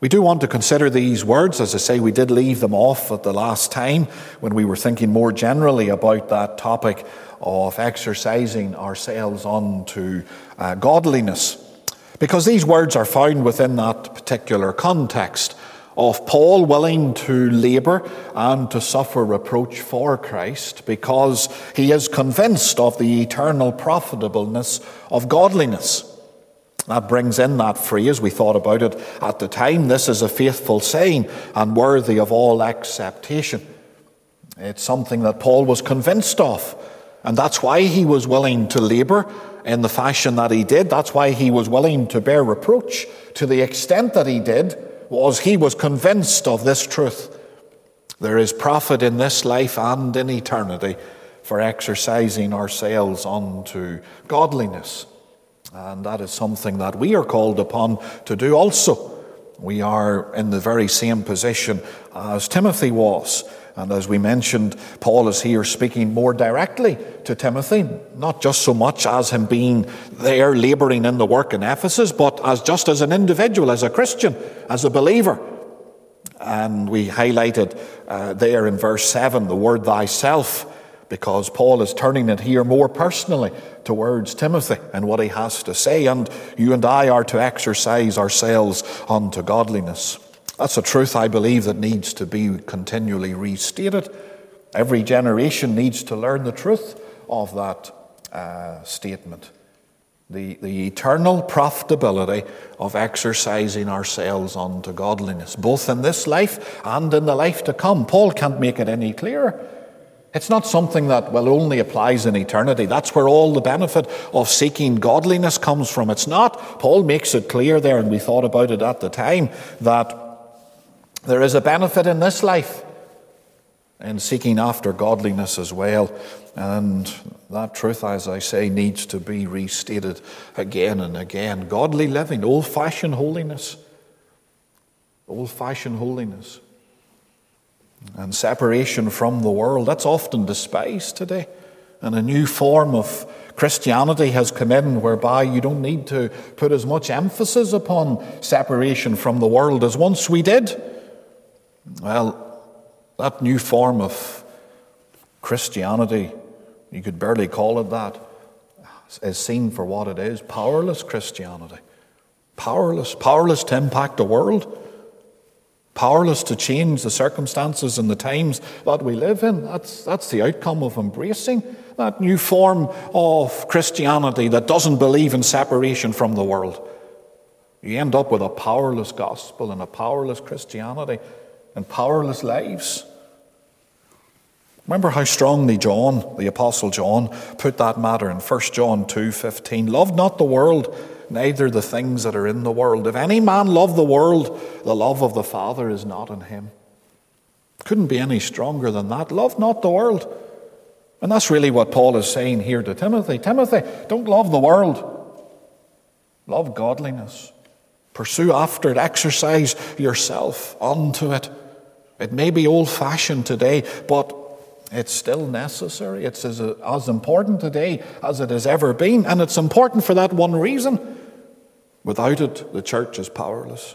We do want to consider these words. As I say, we did leave them off at the last time when we were thinking more generally about that topic of exercising ourselves unto godliness. Because these words are found within that particular context of Paul willing to labour and to suffer reproach for Christ because he is convinced of the eternal profitableness of godliness. That brings in that phrase, we thought about it at the time, this is a faithful saying and worthy of all acceptation. It's something that Paul was convinced of, and that's why he was willing to labour in the fashion that he did. That's why he was willing to bear reproach to the extent that he did, was he was convinced of this truth. There is profit in this life and in eternity for exercising ourselves unto godliness. And that is something that we are called upon to do also. We are in the very same position as Timothy was. And as we mentioned, Paul is here speaking more directly to Timothy, not just so much as him being there labouring in the work in Ephesus, but just as an individual, as a Christian, as a believer. And we highlighted there in verse 7 the word thyself, because Paul is turning it here more personally towards Timothy and what he has to say. And you and I are to exercise ourselves unto godliness. That's a truth, I believe, that needs to be continually restated. Every generation needs to learn the truth of that statement. The eternal profitability of exercising ourselves unto godliness, both in this life and in the life to come. Paul can't make it any clearer. It's not something that, only applies in eternity. That's where all the benefit of seeking godliness comes from. It's not. Paul makes it clear there, and we thought about it at the time, that there is a benefit in this life in seeking after godliness as well. And that truth, as I say, needs to be restated again and again. Godly living, old-fashioned holiness. Old-fashioned holiness. And separation from the world, that's often despised today. And a new form of Christianity has come in whereby you don't need to put as much emphasis upon separation from the world as once we did. Well, that new form of Christianity, you could barely call it that, is seen for what it is, powerless Christianity. Powerless to impact the world. Powerless to change the circumstances and the times that we live in. That's the outcome of embracing that new form of Christianity that doesn't believe in separation from the world. You end up with a powerless gospel and a powerless Christianity and powerless lives. Remember how strongly John, the Apostle John, put that matter in 1 John 2:15. Love not the world, neither the things that are in the world. If any man love the world, the love of the Father is not in him. Couldn't be any stronger than that. Love not the world. And that's really what Paul is saying here to Timothy. Timothy, don't love the world. Love godliness. Pursue after it. Exercise yourself unto it. It may be old-fashioned today, but it's still necessary. It's as important today as it has ever been. And it's important for that one reason. Without it, the church is powerless.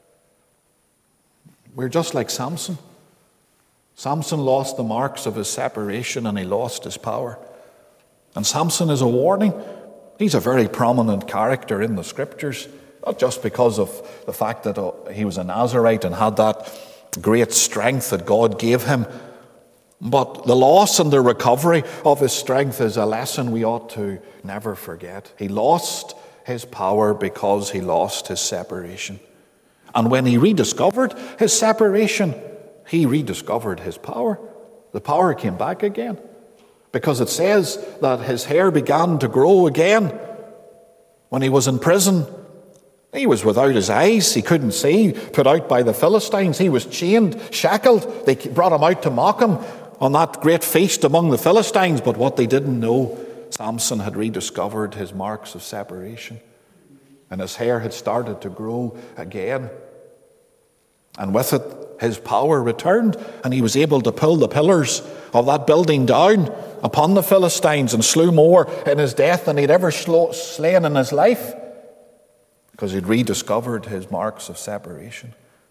We're just like Samson. Samson lost the marks of his separation and he lost his power. And Samson is a warning. He's a very prominent character in the Scriptures, not just because of the fact that he was a Nazarite and had that great strength that God gave him, but the loss and the recovery of his strength is a lesson we ought to never forget. He lost his power because he lost his separation. And when he rediscovered his separation, he rediscovered his power. The power came back again. Because it says that his hair began to grow again. When he was in prison, he was without his eyes. He couldn't see, put out by the Philistines. He was chained, shackled. They brought him out to mock him on that great feast among the Philistines. But what they didn't know, Samson had rediscovered his marks of separation. And his hair had started to grow again. And with it, his power returned, and he was able to pull the pillars of that building down upon the Philistines and slew more in his death than he'd ever slain in his life, because he'd rediscovered his marks of separation.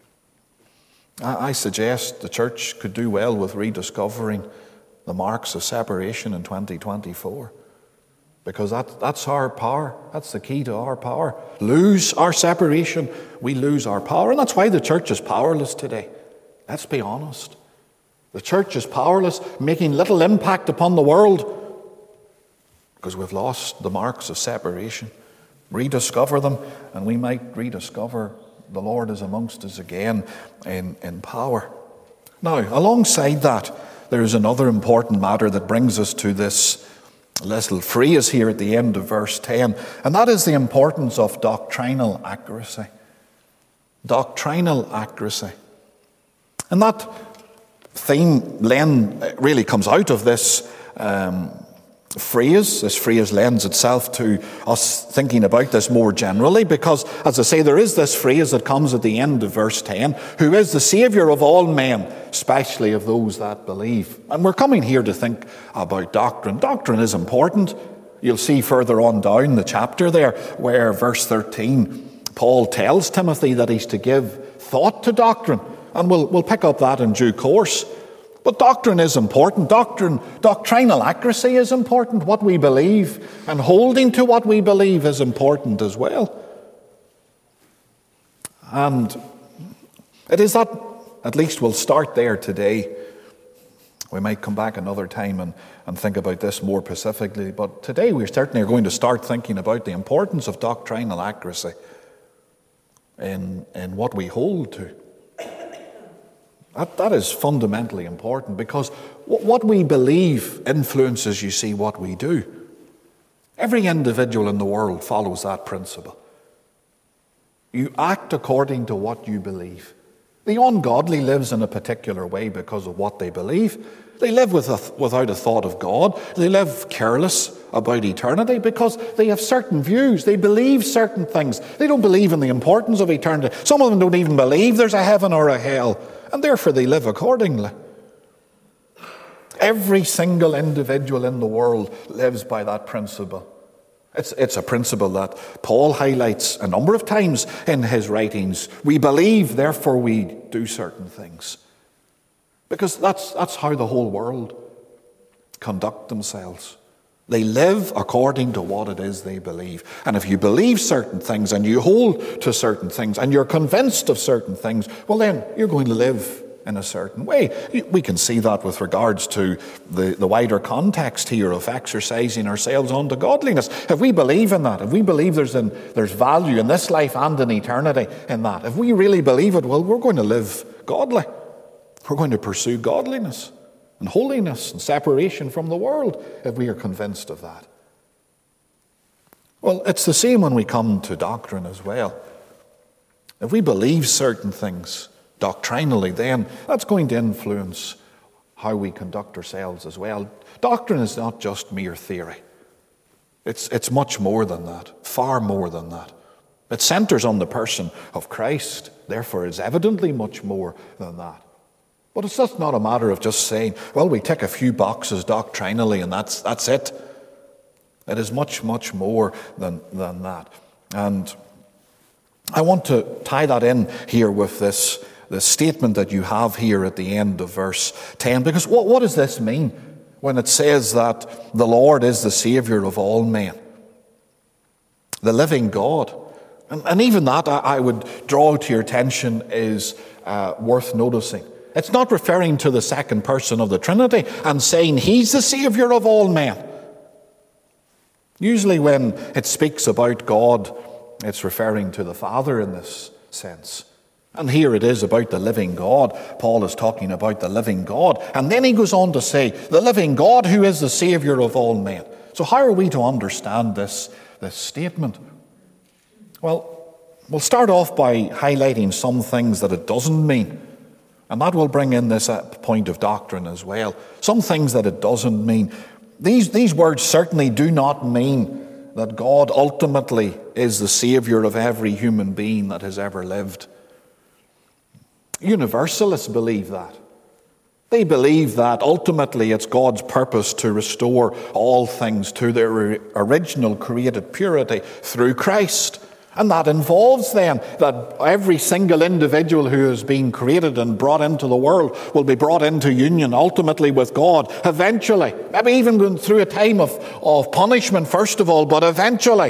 I suggest the church could do well with rediscovering the marks of separation in 2024. Because that's our power. That's the key to our power. Lose our separation, we lose our power. And that's why the church is powerless today. Let's be honest. The church is powerless, making little impact upon the world because we've lost the marks of separation. Rediscover them, and we might rediscover the Lord is amongst us again in power. Now, alongside that, there is another important matter that brings us to this little phrase here at the end of verse 10, and that is the importance of doctrinal accuracy. Doctrinal accuracy. And that theme then really comes out of this phrase. This phrase lends itself to us thinking about this more generally because, as I say, there is this phrase that comes at the end of verse 10, who is the Saviour of all men, especially of those that believe. And we're coming here to think about doctrine. Doctrine is important. You'll see further on down the chapter there where verse 13, Paul tells Timothy that he's to give thought to doctrine. And we'll pick up that in due course. But doctrine is important. Doctrinal accuracy is important. What we believe and holding to what we believe is important as well. And it is that, at least we'll start there today. We might come back another time and think about this more specifically. But today we certainly are going to start thinking about the importance of doctrinal accuracy in what we hold to. That is fundamentally important because what we believe influences, you see, what we do. Every individual in the world follows that principle. You act according to what you believe. The ungodly lives in a particular way because of what they believe. They live without a thought of God. They live careless about eternity because they have certain views. They believe certain things. They don't believe in the importance of eternity. Some of them don't even believe there's a heaven or a hell. And therefore they live accordingly. Every single individual in the world lives by that principle. It's a principle that Paul highlights a number of times in his writings. We believe, therefore we do certain things. Because that's how the whole world conduct themselves. They live according to what it is they believe. And if you believe certain things and you hold to certain things and you're convinced of certain things, well then you're going to live in a certain way. We can see that with regards to the wider context here of exercising ourselves unto godliness. If we believe in that, if we believe there's value in this life and in eternity in that, if we really believe it, well, we're going to live godly. We're going to pursue godliness and holiness and separation from the world if we are convinced of that. Well, it's the same when we come to doctrine as well. If we believe certain things doctrinally, then that's going to influence how we conduct ourselves as well. Doctrine is not just mere theory. It's much more than that, far more than that. It centers on the person of Christ, therefore is evidently much more than that. But it's just not a matter of just saying, well, we tick a few boxes doctrinally and that's it. It is much, much more than that. And I want to tie that in here with this statement that you have here at the end of verse 10. Because what does this mean when it says that the Lord is the Saviour of all men? The living God. And even that, I would draw to your attention, is worth noticing. It's not referring to the second person of the Trinity and saying he's the Saviour of all men. Usually when it speaks about God, it's referring to the Father in this sense. And here it is about the living God. Paul is talking about the living God. And then he goes on to say, the living God who is the Saviour of all men. So how are we to understand this statement? Well, we'll start off by highlighting some things that it doesn't mean. And that will bring in this point of doctrine as well. Some things that it doesn't mean. These words certainly do not mean that God ultimately is the Saviour of every human being that has ever lived. Universalists believe that. They believe that ultimately it's God's purpose to restore all things to their original created purity through Christ. And that involves then that every single individual who has been created and brought into the world will be brought into union ultimately with God eventually. Maybe even going through a time of punishment first of all, but eventually.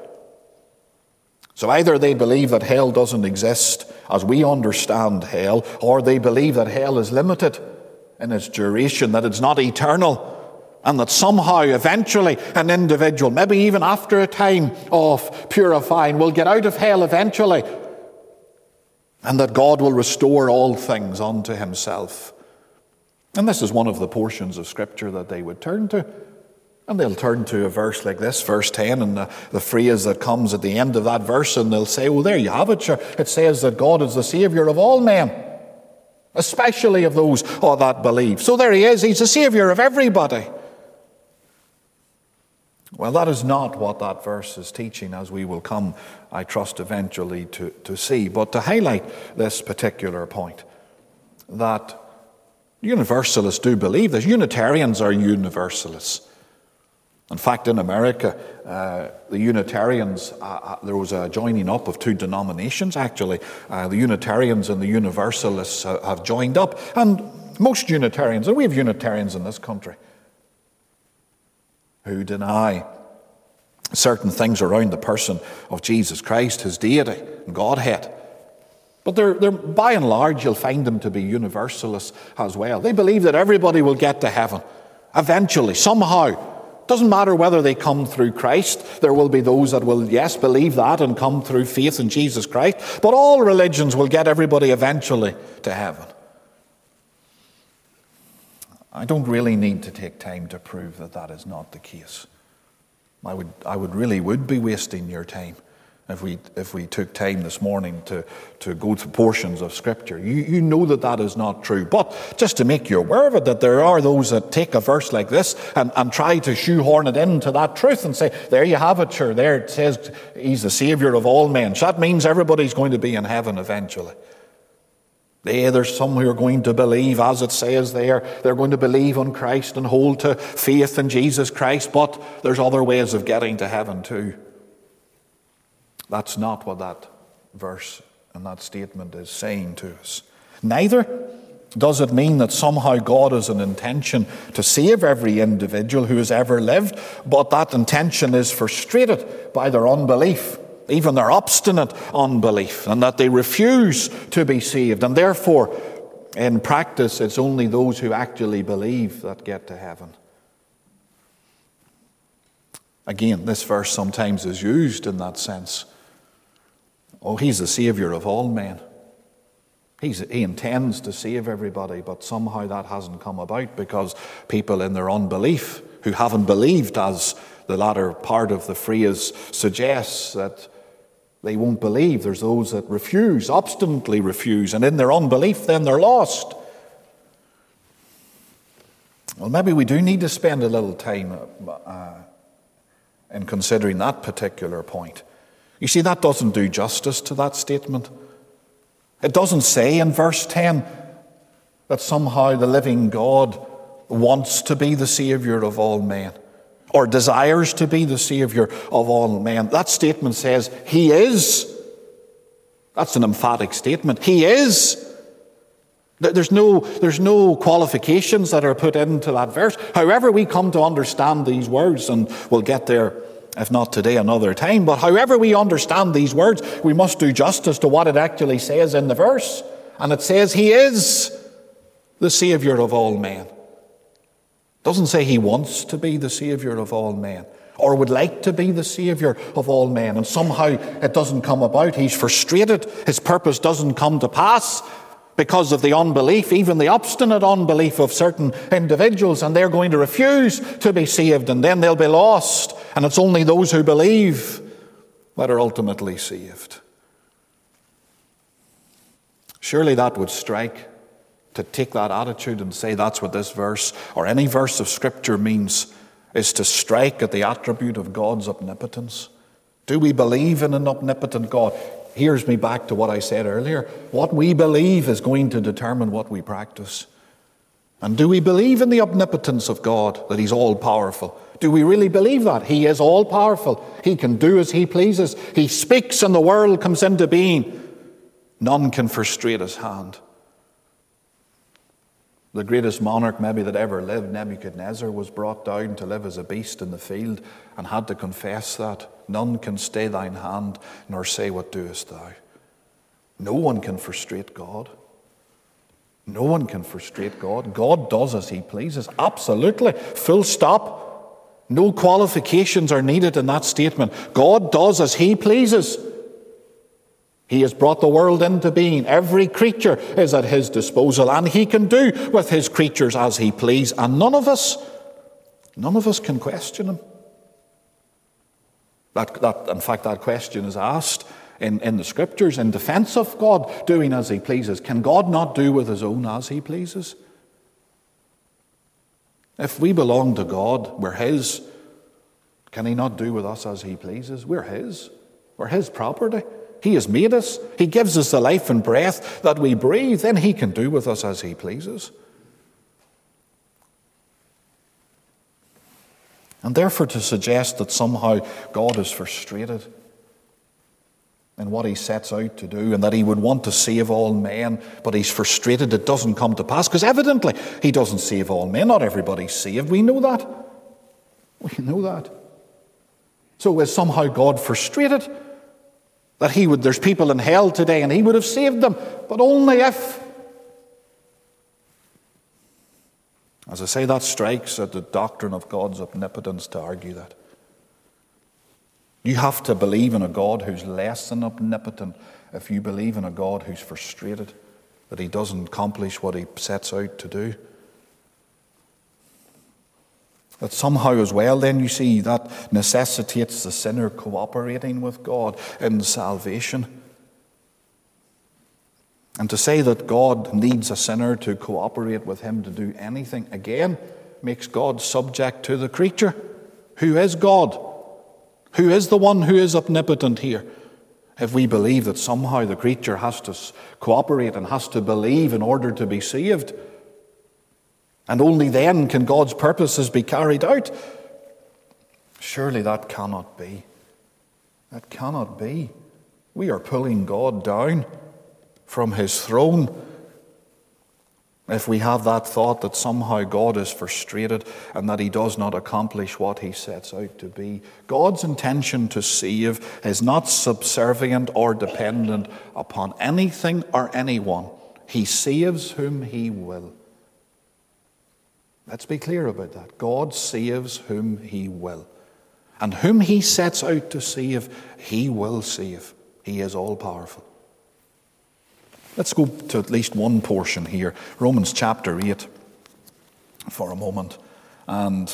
So either they believe that hell doesn't exist as we understand hell, or they believe that hell is limited in its duration, that it's not eternal, and that somehow, eventually, an individual, maybe even after a time of purifying, will get out of hell eventually, and that God will restore all things unto himself. And this is one of the portions of Scripture that they would turn to. And they'll turn to a verse like this, verse 10, and the phrase that comes at the end of that verse, and they'll say, well, there you have it. Sure. It says that God is the Saviour of all men, especially of those that believe. So there he is. He's the Saviour of everybody. Well, that is not what that verse is teaching, as we will come, I trust, eventually to see. But to highlight this particular point, that universalists do believe this. Unitarians are universalists. In fact, in America, the Unitarians, there was a joining up of two denominations, actually. The Unitarians and the Universalists have joined up. And most Unitarians, and we have Unitarians in this country, who deny certain things around the person of Jesus Christ, his deity and Godhead. But they're by and large, you'll find them to be universalists as well. They believe that everybody will get to heaven eventually, somehow. Doesn't matter whether they come through Christ. There will be those that will, yes, believe that and come through faith in Jesus Christ. But all religions will get everybody eventually to heaven. I don't really need to take time to prove that that is not the case. I would really be wasting your time if we took time this morning to go through portions of Scripture. You know that is not true. But just to make you aware of it, that there are those that take a verse like this and try to shoehorn it into that truth and say, there you have it, sure, there it says he's the Saviour of all men. So that means everybody's going to be in heaven eventually. There's some who are going to believe, as it says there, they're going to believe on Christ and hold to faith in Jesus Christ, but there's other ways of getting to heaven too. That's not what that verse and that statement is saying to us. Neither does it mean that somehow God has an intention to save every individual who has ever lived, but that intention is frustrated by their unbelief, even their obstinate unbelief, and that they refuse to be saved. And therefore, in practice, it's only those who actually believe that get to heaven. Again, this verse sometimes is used in that sense. Oh, he's the Saviour of all men. He intends to save everybody, but somehow that hasn't come about because people in their unbelief, who haven't believed, as the latter part of the phrase suggests, that they won't believe. There's those that refuse, obstinately refuse, and in their unbelief then they're lost. Well, maybe we do need to spend a little time in considering that particular point. You see, that doesn't do justice to that statement. It doesn't say in verse 10 that somehow the living God wants to be the Saviour of all men, or desires to be the Saviour of all men. That statement says, He is. That's an emphatic statement. He is. There's no qualifications that are put into that verse. However we come to understand these words, and we'll get there, if not today, another time, but however we understand these words, we must do justice to what it actually says in the verse. And it says, He is the Saviour of all men. It doesn't say He wants to be the Saviour of all men, or would like to be the Saviour of all men, and somehow it doesn't come about. He's frustrated. His purpose doesn't come to pass because of the unbelief, even the obstinate unbelief of certain individuals, and they're going to refuse to be saved, and then they'll be lost. And it's only those who believe that are ultimately saved. Surely that would strike, to take that attitude and say that's what this verse, or any verse of Scripture means, is to strike at the attribute of God's omnipotence. Do we believe in an omnipotent God? Here's me back to what I said earlier. What we believe is going to determine what we practice. And do we believe in the omnipotence of God, that he's all-powerful? Do we really believe that? He is all-powerful. He can do as he pleases. He speaks and the world comes into being. None can frustrate his hand. The greatest monarch maybe that ever lived, Nebuchadnezzar, was brought down to live as a beast in the field and had to confess that. None can stay thine hand, nor say, what doest thou? No one can frustrate God. No one can frustrate God. God does as he pleases. Absolutely. Full stop. No qualifications are needed in that statement. God does as he pleases. He has brought the world into being. Every creature is at his disposal, and he can do with his creatures as he please. And none of us can question him. In fact, that question is asked in the Scriptures in defense of God doing as he pleases. Can God not do with his own as he pleases? If we belong to God, we're his. Can he not do with us as he pleases? We're his. We're his property. He has made us. He gives us the life and breath that we breathe. Then he can do with us as he pleases. And therefore to suggest that somehow God is frustrated in what he sets out to do and that he would want to save all men, but he's frustrated it doesn't come to pass, because evidently he doesn't save all men. Not everybody's saved. We know that. We know that. So is somehow God frustrated that there's people in hell today and he would have saved them, but only if. As I say, that strikes at the doctrine of God's omnipotence to argue that. You have to believe in a God who's less than omnipotent if you believe in a God who's frustrated, that he doesn't accomplish what he sets out to do. That somehow as well, then you see, that necessitates the sinner cooperating with God in salvation. And to say that God needs a sinner to cooperate with him to do anything, again, makes God subject to the creature. Who is God? Who is the one who is omnipotent here? If we believe that somehow the creature has to cooperate and has to believe in order to be saved, and only then can God's purposes be carried out, surely that cannot be. That cannot be. We are pulling God down from his throne if we have that thought that somehow God is frustrated and that he does not accomplish what he sets out to be. God's intention to save is not subservient or dependent upon anything or anyone. He saves whom he will. Let's be clear about that. God saves whom he will. And whom he sets out to save, he will save. He is all-powerful. Let's go to at least one portion here, Romans chapter 8, for a moment. And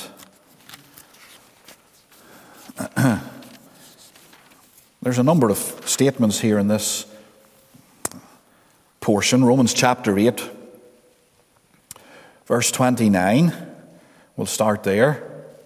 there's a number of statements here in this portion. Romans chapter 8, verse 29. We'll start there.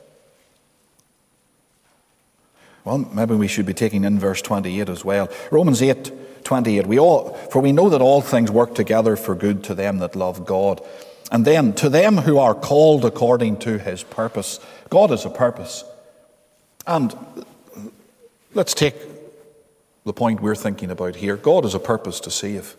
Well, maybe we should be taking in verse 28 as well. Romans 8:28. For we know that all things work together for good to them that love God. And then, to them who are called according to his purpose. God has a purpose. And let's take the point we're thinking about here. God has a purpose to save.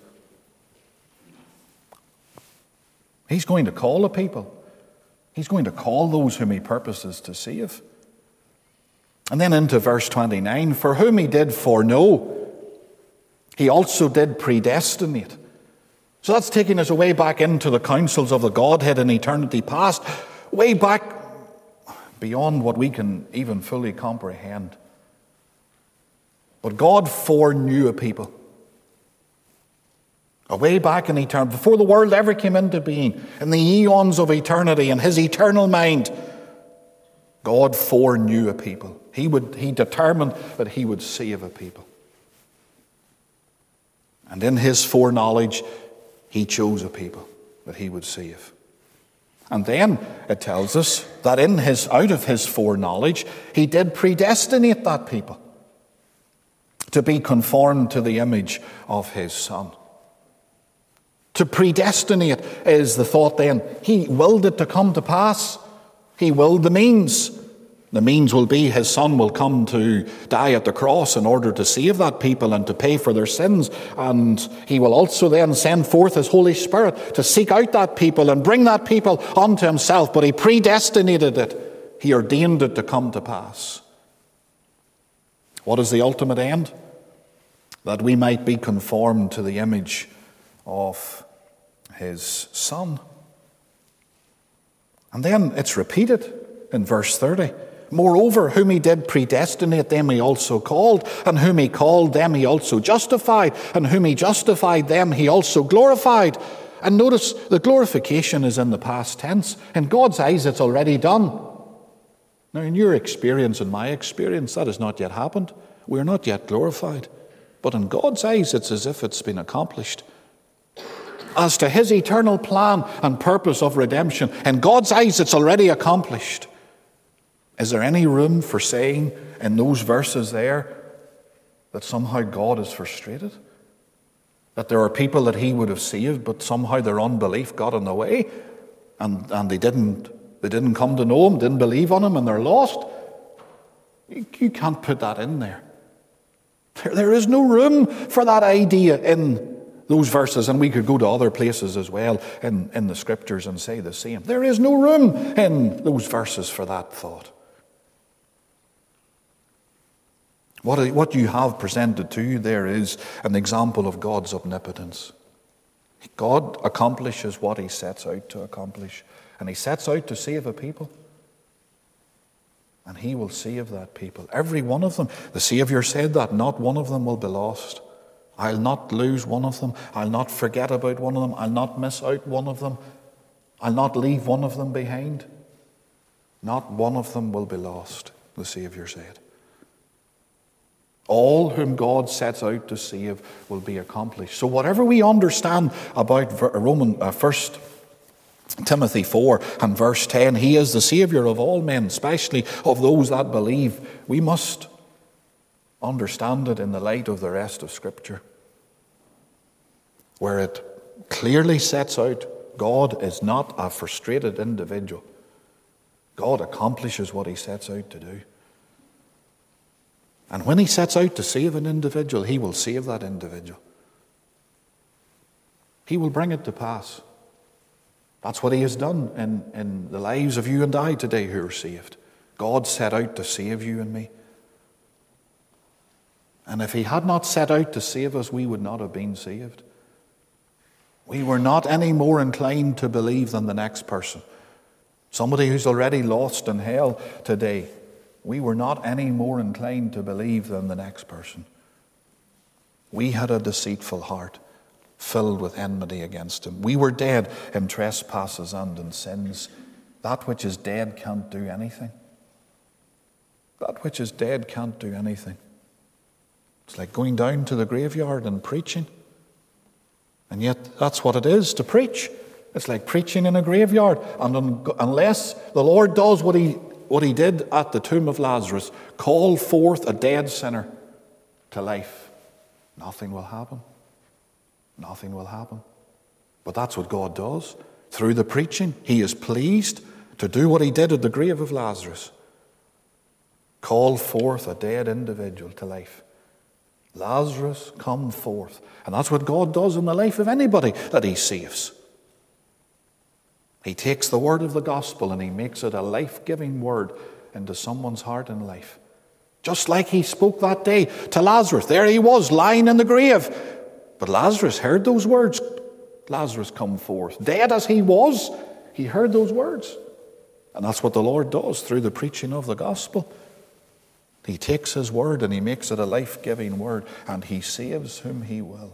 He's going to call a people. He's going to call those whom he purposes to save. And then into verse 29, for whom he did foreknow, he also did predestinate. So that's taking us way back into the counsels of the Godhead in eternity past, way back beyond what we can even fully comprehend. But God foreknew a people. Way back in eternity, before the world ever came into being, in the eons of eternity, in his eternal mind, God foreknew a people. He determined that he would save a people. And in his foreknowledge, he chose a people that he would save. And then it tells us that out of his foreknowledge, he did predestinate that people to be conformed to the image of his Son. To predestinate is the thought then. He willed it to come to pass. He willed the means. The means will be his Son will come to die at the cross in order to save that people and to pay for their sins. And he will also then send forth his Holy Spirit to seek out that people and bring that people unto himself. But he predestinated it. He ordained it to come to pass. What is the ultimate end? That we might be conformed to the image of his Son. And then it's repeated in verse 30. Moreover, whom he did predestinate, them he also called, and whom he called, them he also justified, and whom he justified, them he also glorified. And notice the glorification is in the past tense. In God's eyes, it's already done. Now, in your experience and my experience, that has not yet happened. We're not yet glorified. But in God's eyes, it's as if it's been accomplished. As to his eternal plan and purpose of redemption, in God's eyes, it's already accomplished. Is there any room for saying in those verses there that somehow God is frustrated? That there are people that he would have saved, but somehow their unbelief got in the way, and they didn't come to know him, didn't believe on him, and they're lost? You can't put that in there. There is no room for that idea in those verses, and we could go to other places as well in the scriptures and say the same. There is no room in those verses for that thought. What you have presented to you there is an example of God's omnipotence. God accomplishes what he sets out to accomplish, and he sets out to save a people. And he will save that people, every one of them. The Savior said that not one of them will be lost. I'll not lose one of them. I'll not forget about one of them. I'll not miss out one of them. I'll not leave one of them behind. Not one of them will be lost, the Savior said. All whom God sets out to save will be accomplished. So whatever we understand about 1 Timothy 4 and verse 10, he is the Savior of all men, especially of those that believe. We must understand it in the light of the rest of Scripture, where it clearly sets out God is not a frustrated individual. God accomplishes what he sets out to do. And when he sets out to save an individual, he will save that individual. He will bring it to pass. That's what he has done in the lives of you and I today who are saved. God set out to save you and me. And if he had not set out to save us, we would not have been saved. We were not any more inclined to believe than the next person. Somebody who's already lost in hell today, we were not any more inclined to believe than the next person. We had a deceitful heart, filled with enmity against him. We were dead in trespasses and in sins. That which is dead can't do anything. That which is dead can't do anything. It's like going down to the graveyard and preaching. And yet that's what it is, to preach. It's like preaching in a graveyard. And unless the Lord does what he did at the tomb of Lazarus, call forth a dead sinner to life, nothing will happen. Nothing will happen. But that's what God does. Through the preaching, he is pleased to do what he did at the grave of Lazarus. Call forth a dead individual to life. Lazarus, come forth. And that's what God does in the life of anybody that he saves. He takes the word of the gospel and he makes it a life-giving word into someone's heart and life. Just like he spoke that day to Lazarus. There he was, lying in the grave. But Lazarus heard those words. Lazarus, come forth. Dead as he was, he heard those words. And that's what the Lord does through the preaching of the gospel. He takes his word and he makes it a life-giving word, and he saves whom he will.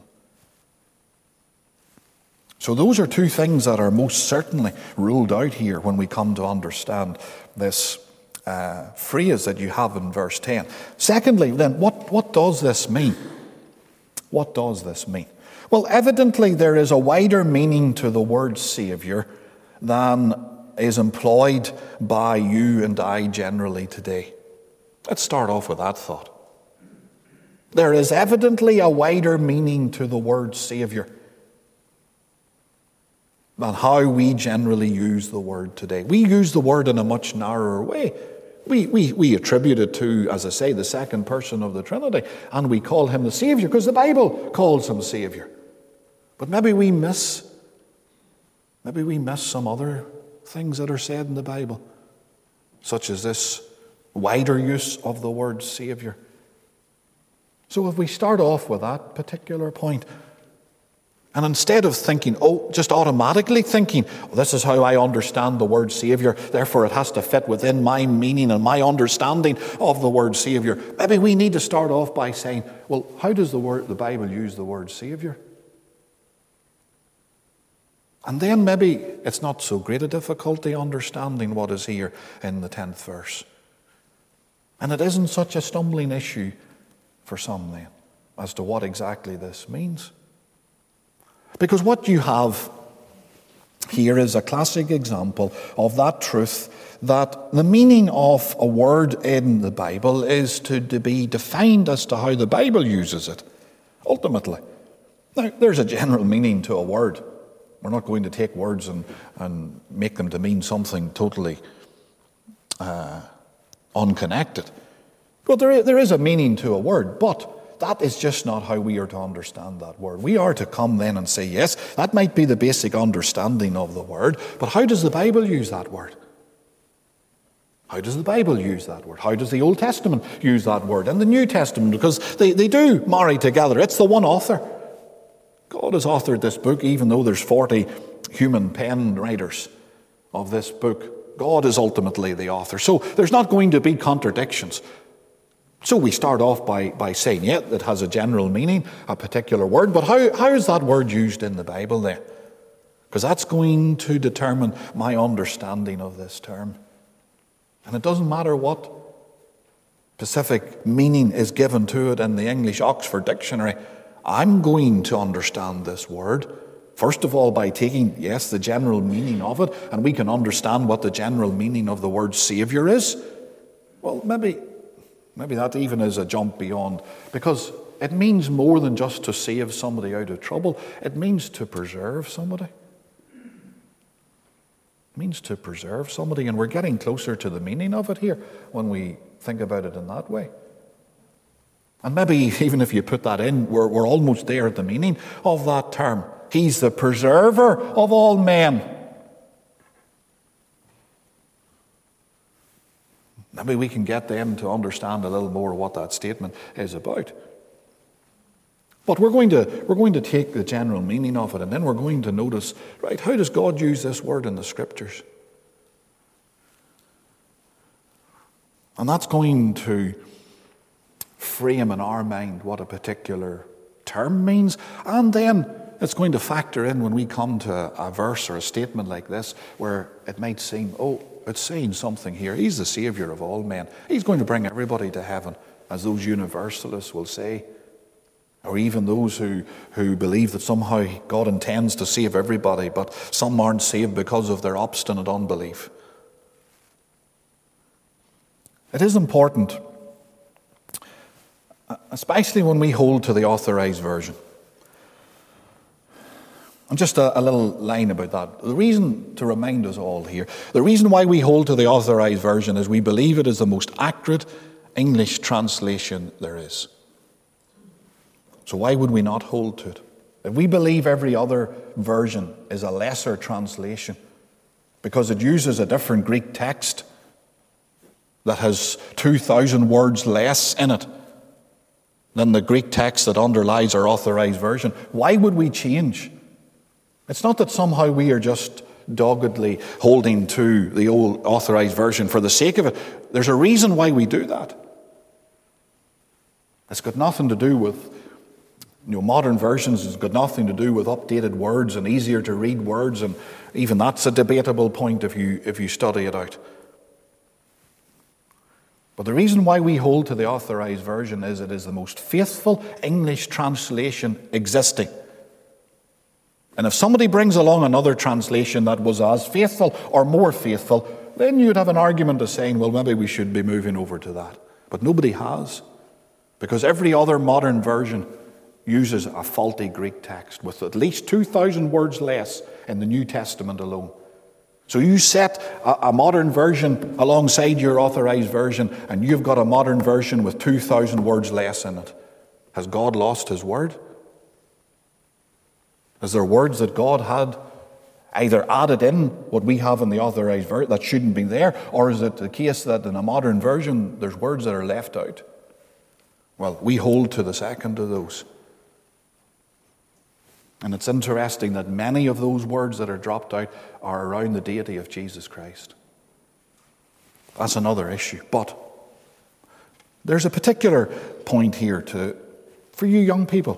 So those are two things that are most certainly ruled out here when we come to understand this phrase that you have in verse 10. Secondly, then, what does this mean? What does this mean? Well, evidently there is a wider meaning to the word Savior than is employed by you and I generally today. Let's start off with that thought. There is evidently a wider meaning to the word Savior. than how we generally use the word today. We use the word in a much narrower way. We attribute it to, as I say, the second person of the Trinity, and we call him the Savior because the Bible calls him Savior. But maybe we miss some other things that are said in the Bible, such as this wider use of the word Savior. So if we start off with that particular point, and instead of thinking, just automatically thinking, this is how I understand the word Savior, therefore it has to fit within my meaning and my understanding of the word Savior, maybe we need to start off by saying, well, how does the Bible use the word Savior? And then maybe it's not so great a difficulty understanding what is here in the 10th verse. And it isn't such a stumbling issue for some then, as to what exactly this means. Because what you have here is a classic example of that truth that the meaning of a word in the Bible is to be defined as to how the Bible uses it, ultimately. Now, there's a general meaning to a word. We're not going to take words and make them to mean something totally unconnected. Well, there is a meaning to a word, but that is just not how we are to understand that word. We are to come then and say, yes, that might be the basic understanding of the word, but how does the Bible use that word? How does the Bible use that word? How does the Old Testament use that word? And the New Testament, because they do marry together. It's the one author. God has authored this book, even though there's 40 human pen writers of this book. God is ultimately the author. So there's not going to be contradictions. So we start off by saying, yeah, it has a general meaning, a particular word, but how is that word used in the Bible then? Because that's going to determine my understanding of this term. And it doesn't matter what specific meaning is given to it in the English Oxford Dictionary, I'm going to understand this word, first of all, by taking, yes, the general meaning of it, and we can understand what the general meaning of the word Savior is. Well, maybe that even is a jump beyond, because it means more than just to save somebody out of trouble. It means to preserve somebody. It means to preserve somebody, and we're getting closer to the meaning of it here when we think about it in that way. And maybe even if you put that in, we're almost there at the meaning of that term. He's the preserver of all men. Maybe we can get them to understand a little more what that statement is about. But we're going to take the general meaning of it, and then we're going to notice, right, how does God use this word in the Scriptures? And that's going to frame in our mind what a particular term means, and then it's going to factor in when we come to a verse or a statement like this where it might seem, it's saying something here. He's the Savior of all men. He's going to bring everybody to heaven, as those universalists will say, or even those who believe that somehow God intends to save everybody, but some aren't saved because of their obstinate unbelief. It is important, especially when we hold to the Authorized Version. And just a little line about that. The reason, to remind us all here, the reason why we hold to the Authorized Version is we believe it is the most accurate English translation there is. So why would we not hold to it? If we believe every other version is a lesser translation because it uses a different Greek text that has 2,000 words less in it than the Greek text that underlies our Authorized Version, why would we change? It's not that somehow we are just doggedly holding to the old Authorized Version for the sake of it. There's a reason why we do that. It's got nothing to do with modern versions. It's got nothing to do with updated words and easier to read words, and even that's a debatable point if you study it out. But the reason why we hold to the Authorized Version is it is the most faithful English translation existing. And if somebody brings along another translation that was as faithful or more faithful, then you'd have an argument of saying, well, maybe we should be moving over to that. But nobody has, because every other modern version uses a faulty Greek text with at least 2,000 words less in the New Testament alone. So you set a modern version alongside your authorized version, and you've got a modern version with 2,000 words less in it. Has God lost his word? Is there words that God had either added in what we have in the authorized version that shouldn't be there, or is it the case that in a modern version there's words that are left out? Well, we hold to the second of those. And it's interesting that many of those words that are dropped out are around the deity of Jesus Christ. That's another issue. But there's a particular point here for you young people.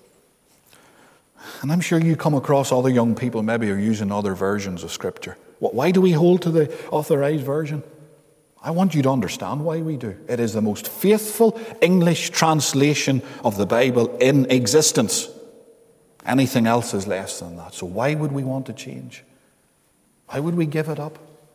And I'm sure you come across other young people maybe are using other versions of Scripture. Why do we hold to the authorized version? I want you to understand why we do. It is the most faithful English translation of the Bible in existence. Anything else is less than that. So why would we want to change? Why would we give it up?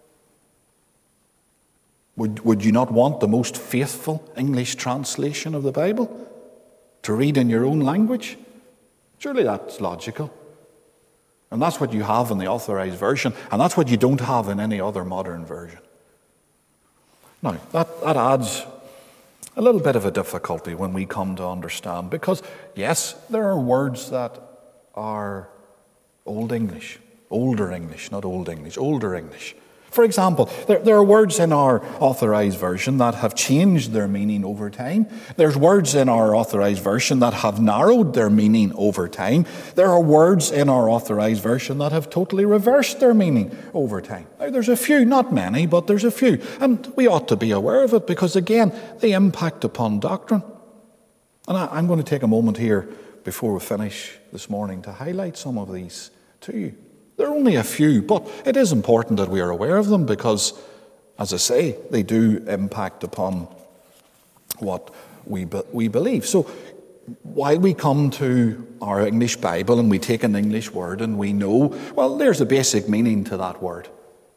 Would you not want the most faithful English translation of the Bible to read in your own language? Surely that's logical. And that's what you have in the authorized version, and that's what you don't have in any other modern version. Now, that adds a little bit of a difficulty when we come to understand, because, yes, there are words that are Old English, older English, not Old English, older English. For example, there are words in our authorized version that have changed their meaning over time. There's words in our authorized version that have narrowed their meaning over time. There are words in our authorized version that have totally reversed their meaning over time. Now, there's a few, not many, but there's a few. And we ought to be aware of it because, again, they impact upon doctrine. And I'm going to take a moment here before we finish this morning to highlight some of these to you. There are only a few, but it is important that we are aware of them because, as I say, they do impact upon what we believe. So while we come to our English Bible and we take an English word and we know, well, there's a basic meaning to that word.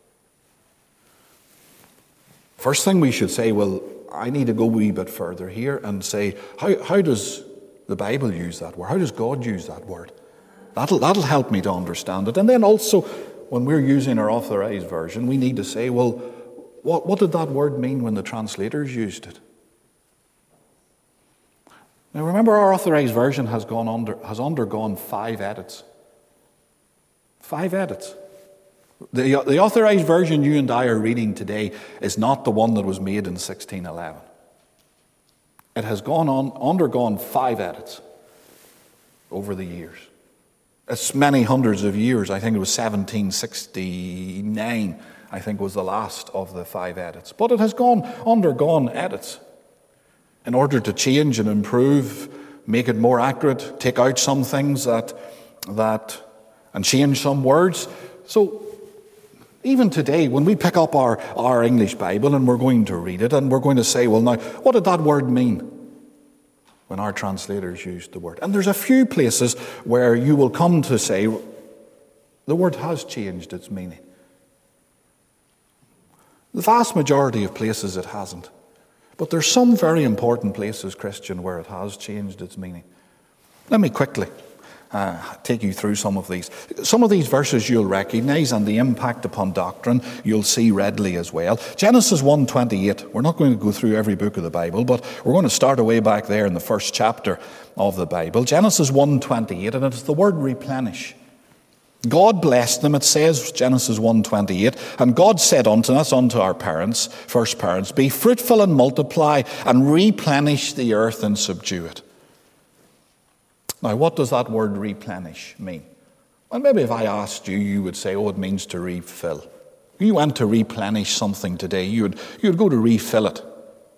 First thing we should say, well, I need to go a wee bit further here and say, how does the Bible use that word? How does God use that word? That'll help me to understand it. And then also, when we're using our authorized version, we need to say, well, what did that word mean when the translators used it? Now remember, our authorized version has undergone 5 edits. 5 edits. The authorized version you and I are reading today is not the one that was made in 1611. It has undergone 5 edits over the years. It's many hundreds of years. I think it was 1769, I think was the last of the 5 edits. But it has undergone edits in order to change and improve, make it more accurate, take out some things and change some words. So even today, when we pick up our English Bible and we're going to read it and we're going to say, well, now, what did that word mean when our translators used the word? And there's a few places where you will come to say the word has changed its meaning. The vast majority of places it hasn't. But there's some very important places, Christian, where it has changed its meaning. Let me quickly take you through some of these. Some of these verses you'll recognize, and the impact upon doctrine you'll see readily as well. Genesis 1:28. We're not going to go through every book of the Bible, but we're going to start away back there in the first chapter of the Bible. Genesis 1:28, and it's the word replenish. God blessed them, it says, Genesis 1:28, and God said unto our parents, first parents, be fruitful and multiply, and replenish the earth and subdue it. Now, what does that word replenish mean? Well, maybe if I asked you, you would say, it means to refill. If you went to replenish something today, you would go to refill it.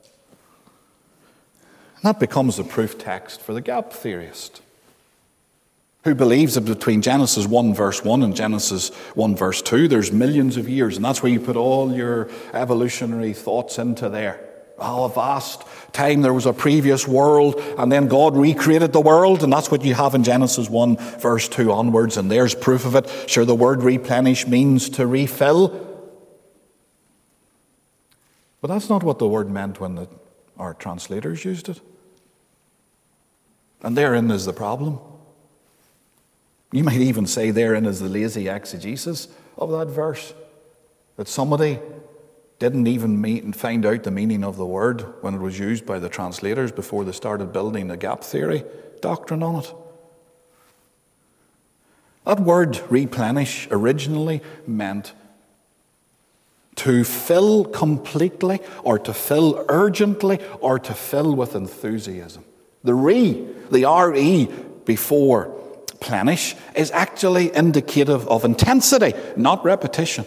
And that becomes the proof text for the gap theorist, who believes that between Genesis 1 verse 1 and Genesis 1 verse 2, there's millions of years, and that's where you put all your evolutionary thoughts into there. A vast time there was a previous world, and then God recreated the world, and that's what you have in Genesis 1 verse 2 onwards, and there's proof of it. Sure, the word replenish means to refill. But that's not what the word meant when our translators used it. And therein is the problem. You might even say therein is the lazy exegesis of that verse, that somebody didn't even find out the meaning of the word when it was used by the translators before they started building the gap theory doctrine on it. That word replenish originally meant to fill completely, or to fill urgently, or to fill with enthusiasm. The R-E before plenish is actually indicative of intensity, not repetition.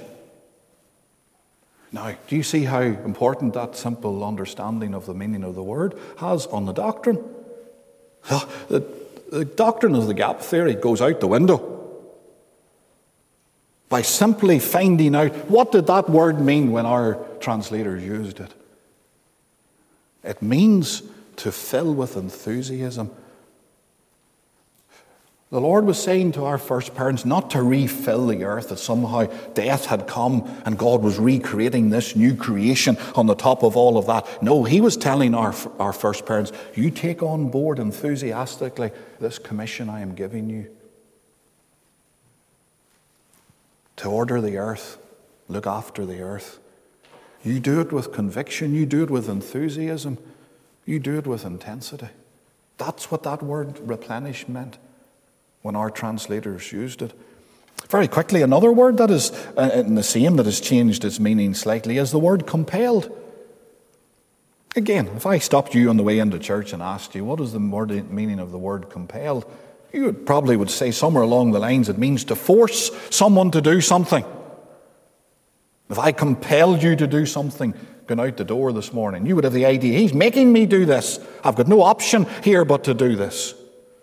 Now, do you see how important that simple understanding of the meaning of the word has on the doctrine? The doctrine of the gap theory goes out the window by simply finding out what did that word mean when our translators used it. It means to fill with enthusiasm. The Lord was saying to our first parents not to refill the earth, that somehow death had come and God was recreating this new creation on the top of all of that. No, he was telling our first parents, you take on board enthusiastically this commission I am giving you. To order the earth, look after the earth. You do it with conviction, you do it with enthusiasm, you do it with intensity. That's what that word replenish meant when our translators used it. Very quickly, another word that is in the same, that has changed its meaning slightly, is the word compelled. Again, if I stopped you on the way into church and asked you, what is the meaning of the word compelled? You probably would say somewhere along the lines it means to force someone to do something. If I compelled you to do something, going out the door this morning, you would have the idea, he's making me do this. I've got no option here but to do this.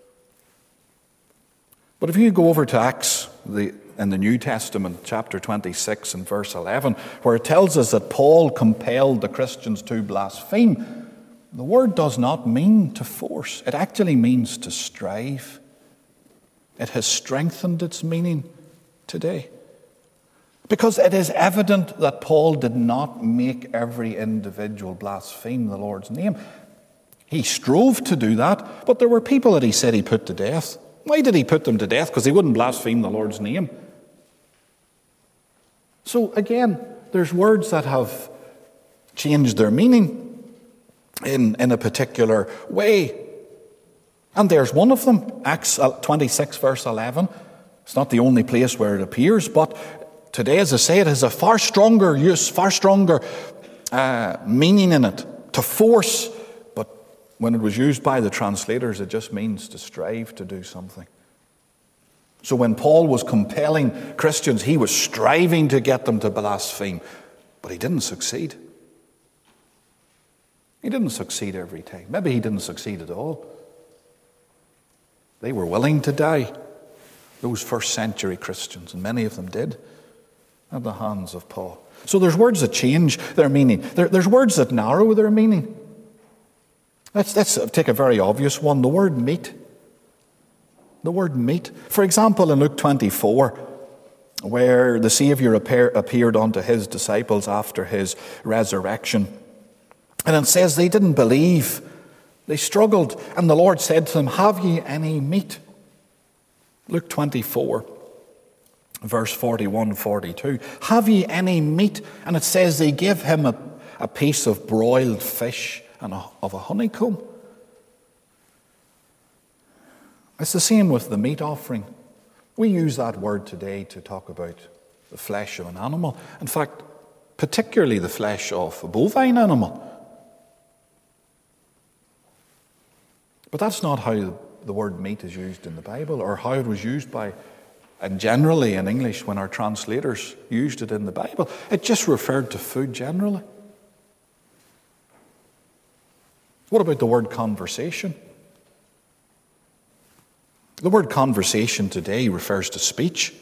But if you go over to Acts in the New Testament, chapter 26 and verse 11, where it tells us that Paul compelled the Christians to blaspheme, the word does not mean to force. It actually means to strive. It has strengthened its meaning today. Because it is evident that Paul did not make every individual blaspheme the Lord's name. He strove to do that, but there were people that he said he put to death. Why did he put them to death? Because they wouldn't blaspheme the Lord's name. So again, there's words that have changed their meaning in a particular way. And there's one of them, Acts 26, verse 11. It's not the only place where it appears, but today, as I say, it has a far stronger use, far stronger meaning in it, to force. But when it was used by the translators, it just means to strive to do something. So when Paul was compelling Christians, he was striving to get them to blaspheme, but he didn't succeed. He didn't succeed every time. Maybe he didn't succeed at all. They were willing to die, those first century Christians, and many of them did, at the hands of Paul. So there's words that change their meaning. There's words that narrow their meaning. Let's take a very obvious one, the word meet. The word meet. For example, in Luke 24, where the Saviour appeared unto his disciples after his resurrection, and it says they didn't believe. They struggled, and the Lord said to them, have ye any meat? Luke 24, verse 41, 42. Have ye any meat? And it says they give him a piece of broiled fish and of a honeycomb. It's the same with the meat offering. We use that word today to talk about the flesh of an animal. In fact, particularly the flesh of a bovine animal. But that's not how the word meat is used in the Bible, or how it was used and generally in English when our translators used it in the Bible. It just referred to food generally. What about the word conversation? The word conversation today refers to speech.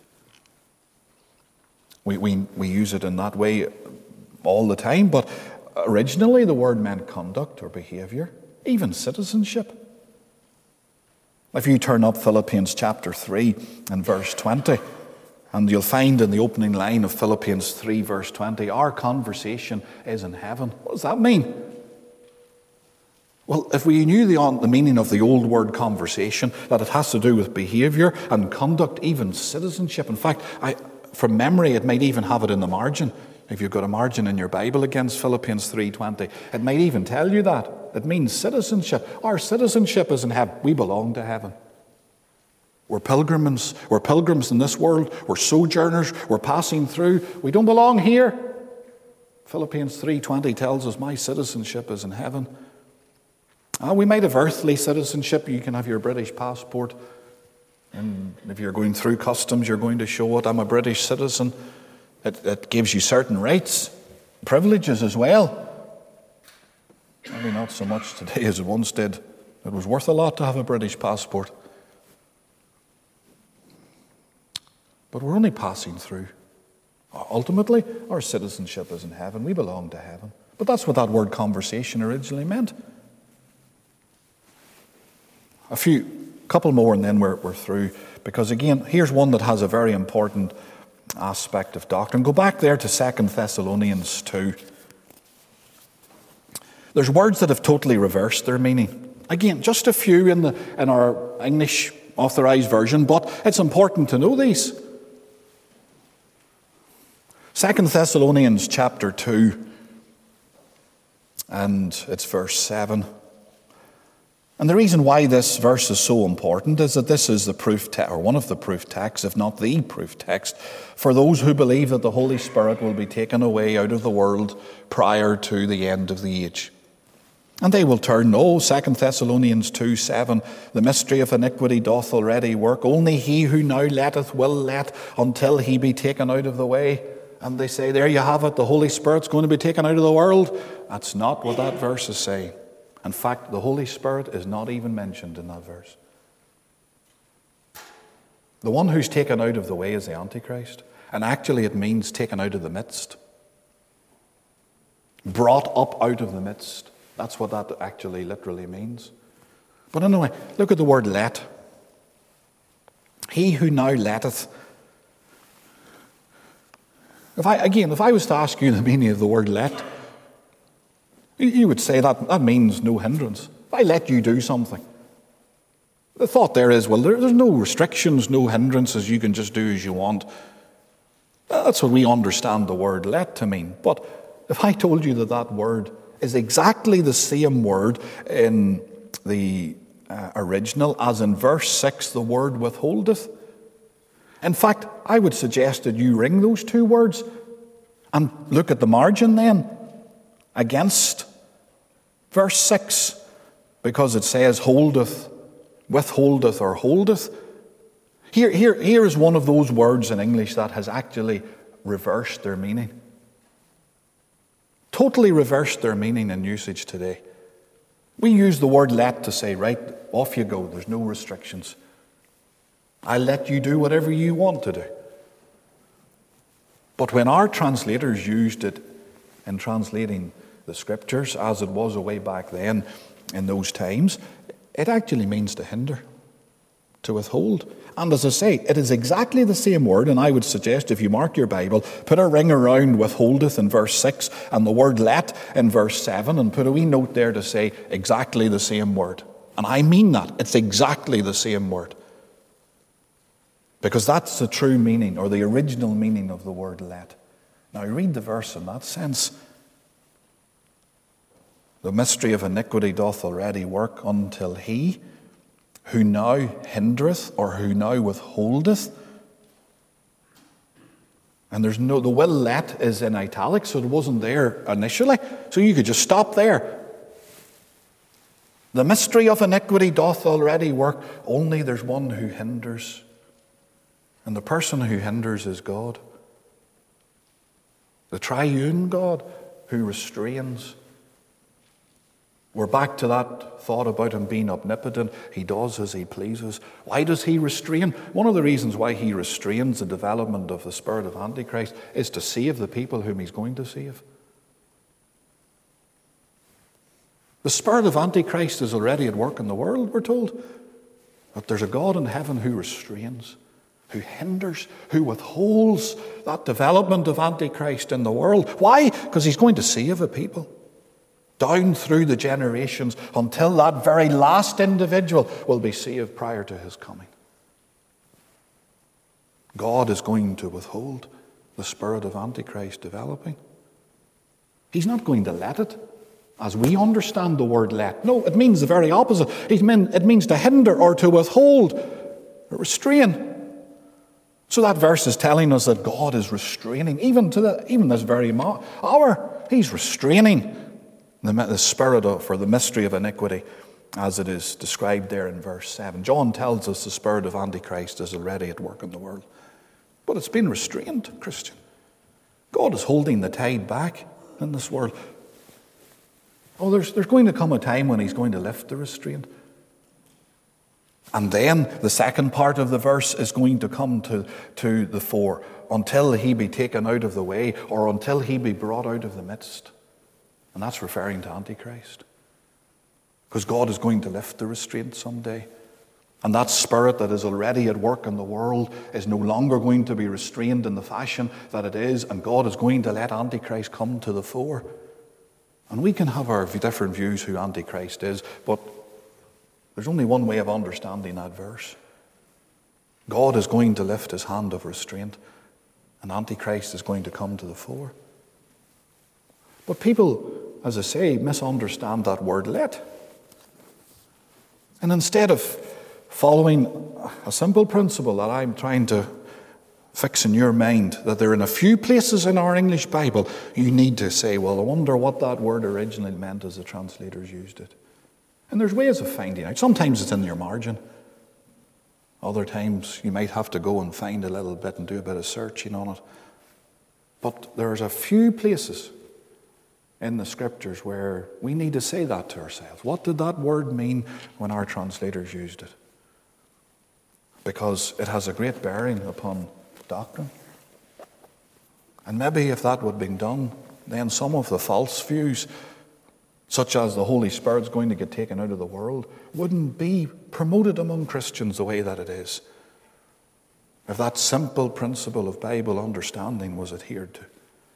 We use it in that way all the time, but originally the word meant conduct or behavior. Even citizenship. If you turn up Philippians chapter 3 and verse 20, and you'll find in the opening line of Philippians 3 verse 20, our conversation is in heaven. What does that mean? Well, if we knew the meaning of the old word conversation, that it has to do with behaviour and conduct, even citizenship. In fact, from memory, it might even have it in the margin. If you've got a margin in your Bible against Philippians 3:20, it might even tell you that. It means citizenship. Our citizenship is in heaven. We belong to heaven. We're pilgrims. We're pilgrims in this world. We're sojourners. We're passing through. We don't belong here. Philippians 3:20 tells us my citizenship is in heaven. We might have earthly citizenship. You can have your British passport. And if you're going through customs, you're going to show it. I'm a British citizen. It gives you certain rights, privileges as well. Maybe not so much today as it once did. It was worth a lot to have a British passport. But we're only passing through. Ultimately, our citizenship is in heaven. We belong to heaven. But that's what that word conversation originally meant. Couple more and then we're through. Because again, here's one that has a very important aspect of doctrine. Go back there to 2 Thessalonians 2. There's words that have totally reversed their meaning. Again, just a few in our English Authorized Version, but it's important to know these. 2 Thessalonians chapter 2, and it's verse 7. And the reason why this verse is so important is that this is the proof or one of the proof texts, if not the proof text, for those who believe that the Holy Spirit will be taken away out of the world prior to the end of the age. And they will turn, 2 Thessalonians 2:7, the mystery of iniquity doth already work. Only he who now letteth will let until he be taken out of the way. And they say, there you have it, the Holy Spirit's going to be taken out of the world. That's not what that verse is saying. In fact, the Holy Spirit is not even mentioned in that verse. The one who's taken out of the way is the Antichrist. And actually it means taken out of the midst. Brought up out of the midst. That's what that actually literally means. But anyway, look at the word let. He who now letteth. If I was to ask you the meaning of the word let, you would say that means no hindrance. If I let you do something, the thought there is, well, there's no restrictions, no hindrances, you can just do as you want. That's what we understand the word let to mean. But if I told you that word is exactly the same word in the original as in verse 6, the word withholdeth. In fact, I would suggest that you ring those two words and look at the margin then against verse 6, because it says holdeth, withholdeth, or holdeth. Here is one of those words in English that has actually reversed their meaning. Totally reversed their meaning in usage today. We use the word let to say, right, off you go, there's no restrictions. I let you do whatever you want to do. But when our translators used it in translating the scriptures, as it was way back then in those times, it actually means to hinder, to withhold. And as I say, it is exactly the same word, and I would suggest if you mark your Bible, put a ring around withholdeth in verse 6 and the word let in verse 7, and put a wee note there to say exactly the same word. And I mean that. It's exactly the same word. Because that's the true meaning, or the original meaning of the word let. Now read the verse in that sense. The mystery of iniquity doth already work until he who now hindereth, or who now withholdeth. And the will let is in italics, so it wasn't there initially. So you could just stop there. The mystery of iniquity doth already work, only there's one who hinders. And the person who hinders is God. The triune God who restrains. We're back to that thought about him being omnipotent. He does as he pleases. Why does he restrain? One of the reasons why he restrains the development of the spirit of Antichrist is to save the people whom he's going to save. The spirit of Antichrist is already at work in the world, we're told. But there's a God in heaven who restrains, who hinders, who withholds that development of Antichrist in the world. Why? Because he's going to save a people. down through the generations until that very last individual will be saved prior to his coming. God is going to withhold the spirit of Antichrist developing. He's not going to let it, as we understand the word let. No, it means the very opposite. It means to hinder or to withhold, or restrain. So that verse is telling us that God is restraining, even this very hour. He's restraining the spirit for the mystery of iniquity, as it is described there in verse 7. John tells us the spirit of Antichrist is already at work in the world. But it's been restrained, Christian. God is holding the tide back in this world. Oh, there's going to come a time when he's going to lift the restraint. And then the second part of the verse is going to come to the fore, until he be taken out of the way, or until he be brought out of the midst. And that's referring to Antichrist. Because God is going to lift the restraint someday. And that spirit that is already at work in the world is no longer going to be restrained in the fashion that it is, and God is going to let Antichrist come to the fore. And we can have our different views who Antichrist is, but there's only one way of understanding that verse. God is going to lift his hand of restraint, and Antichrist is going to come to the fore. But people, as I say, misunderstand that word let. And instead of following a simple principle that I'm trying to fix in your mind, that there are in a few places in our English Bible, you need to say, well, I wonder what that word originally meant as the translators used it. And there's ways of finding out. Sometimes it's in your margin. Other times you might have to go and find a little bit and do a bit of searching on it. But there's a few places in the Scriptures where we need to say that to ourselves. What did that word mean when our translators used it? Because it has a great bearing upon doctrine. And maybe if that would have been done, then some of the false views, such as the Holy Spirit's going to get taken out of the world, wouldn't be promoted among Christians the way that it is, if that simple principle of Bible understanding was adhered to.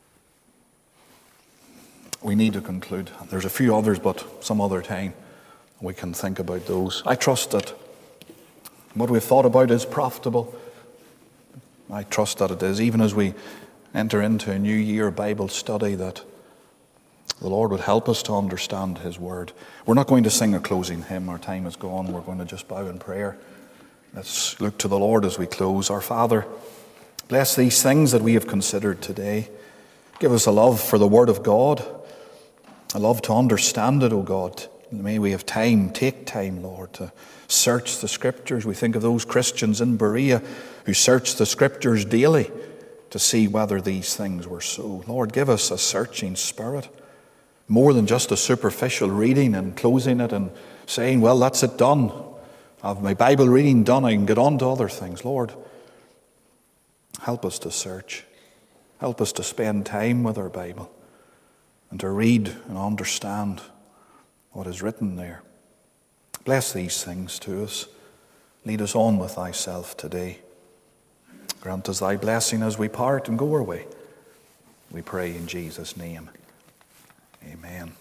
We need to conclude. There's a few others, but some other time we can think about those. I trust that what we've thought about is profitable. I trust that it is, even as we enter into a new year Bible study, that the Lord would help us to understand his word. We're not going to sing a closing hymn. Our time is gone. We're going to just bow in prayer. Let's look to the Lord as we close. Our Father, bless these things that we have considered today. Give us a love for the word of God, a love to understand it, O God. May we have time, take time, Lord, to search the Scriptures. We think of those Christians in Berea who searched the Scriptures daily to see whether these things were so. Lord, give us a searching spirit, more than just a superficial reading and closing it and saying, well, that's it, done. I have my Bible reading done, I can get on to other things. Lord, help us to search. Help us to spend time with our Bible and to read and understand what is written there. Bless these things to us. Lead us on with thyself today. Grant us thy blessing as we part and go our way. We pray in Jesus' name. Amen.